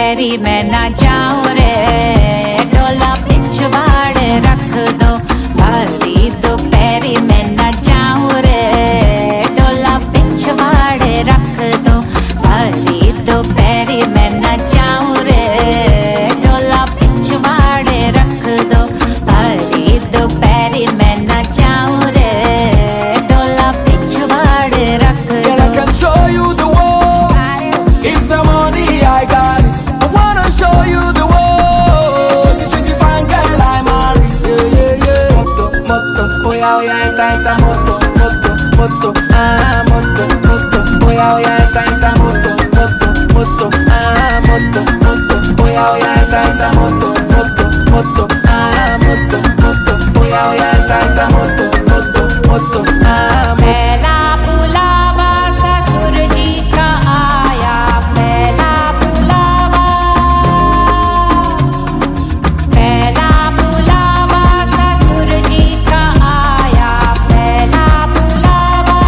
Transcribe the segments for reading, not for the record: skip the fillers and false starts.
पैरी मैं ना जाऊं रे, डोला पिछवाड़े रख दो भारी दोपहरी मैं ना जाऊं रे, डोला पिछवाड़े रख दो भारी दोपहरी मैं ना जाऊं रे, डोला पिछवाड़े रख दो भारी दोपहरी मैं ना जाऊं रे, डोला पिछवाड़े रख दो। Girl, I can show you the world. If the money I got it, I wanna show you the world. Sweetie, fine girl, I marry. Yeah, yeah, yeah. Moto, oh yeah, enta moto, moto, ah, moto, oh yeah, enta moto, moto, ah, moto, oh yeah, enta moto, moto, ah, moto, oh yeah, enta moto, moto, ah, moto. पहला बुलावा ससुर जी का आया, पहला बुलावा, पहला बुलावा ससुर जी का आया, पहला बुलावा।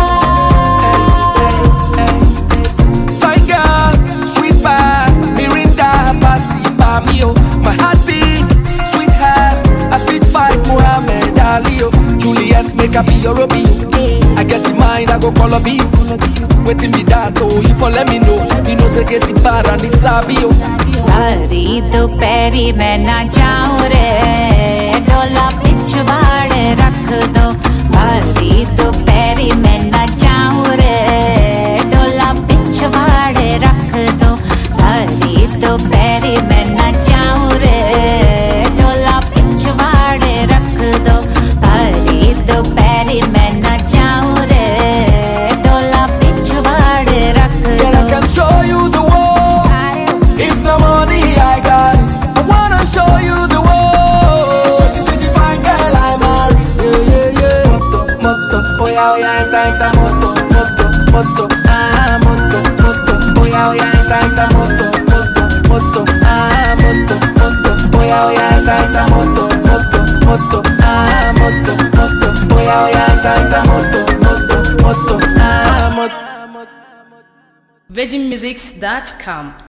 Fine girl, sweet bath, Mirinda, Pasi, Pamio, my heartbeat, sweetheart, I fit fight Muhammad Ali, oh. Juliet, make up be your Romeo. I get in mind, I go call up you. Waiting me that, oh, you for let me know. You know, say, get it bad and it's sabi, oh. भारी दोपहरी मैं ना जाऊं रे, डोला पिछवाड़े रख दो भारी दोपहरी मैं ना जाऊं रे, डोला पिछवाड़े रख दो भारी दोपहरी मैं ना जाऊं रे, डोला पिछवाड़े रख दो भारी दोपहरी मैं ना जाऊं रे, डोला पिछवाड़े रख Girl, I दो। can show you the world. If the money I got it, I wanna show you the world. Sweetie, fine girl, I marry. Yeah, yeah, yeah. Moto, oh yeah, enta moto, moto, ah, moto, oh yeah, enta moto, moto, ah, moto, oh yeah, enta moto, moto, ah, moto, oh yeah, enta moto, moto, ah, moto. VeggieMusics.com